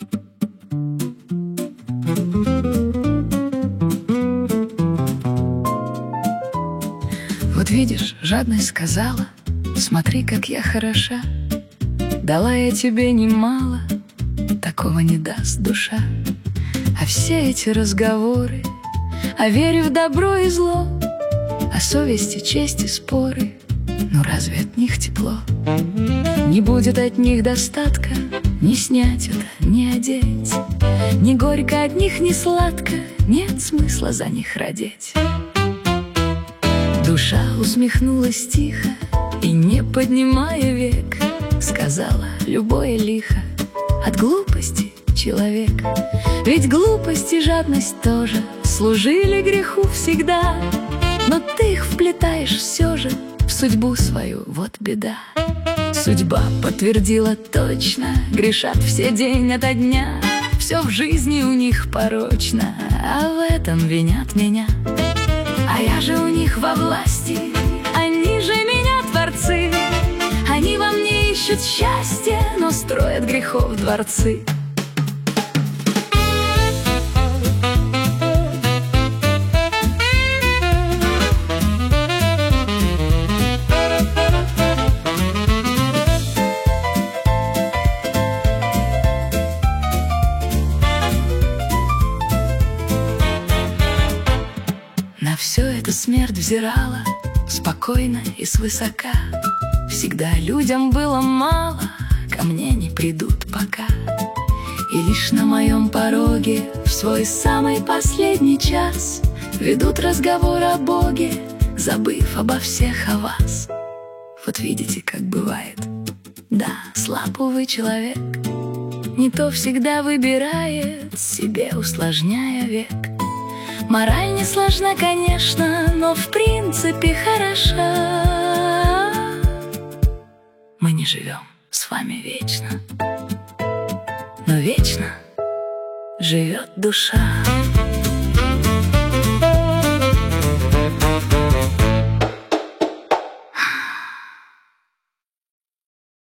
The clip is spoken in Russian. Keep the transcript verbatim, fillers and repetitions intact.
Вот видишь, жадность сказала: смотри, как я хороша. Дала я тебе немало, такого не даст душа. А все эти разговоры о вере в добро и зло, о совести, чести, споры, ну разве от них тепло? Не будет от них достатка, не снять это, не одеть. Ни горько от них, ни сладко, нет смысла за них родить. Душа усмехнулась тихо и, не поднимая век, сказала любое лихо: от глупости человек. Ведь глупость и жадность тоже служили греху всегда, но ты их вплетаешь все же в судьбу свою, вот беда. Судьба подтвердила точно, грешат все день ото дня. Все в жизни у них порочно, а в этом винят меня. А я же у них во власти, они же меня творцы. Они во мне ищут счастье, но строят грехов дворцы. На все это смерть взирала спокойно и свысока. Всегда людям было мало, ко мне не придут пока. И лишь на моем пороге в свой самый последний час ведут разговор о Боге, забыв обо всех о вас. Вот видите, как бывает. Да, слаб, увы, человек, не то всегда выбирает, себе усложняя век. Мораль не сложна, конечно, но в принципе хороша. Мы не живем с вами вечно, но вечно живет душа.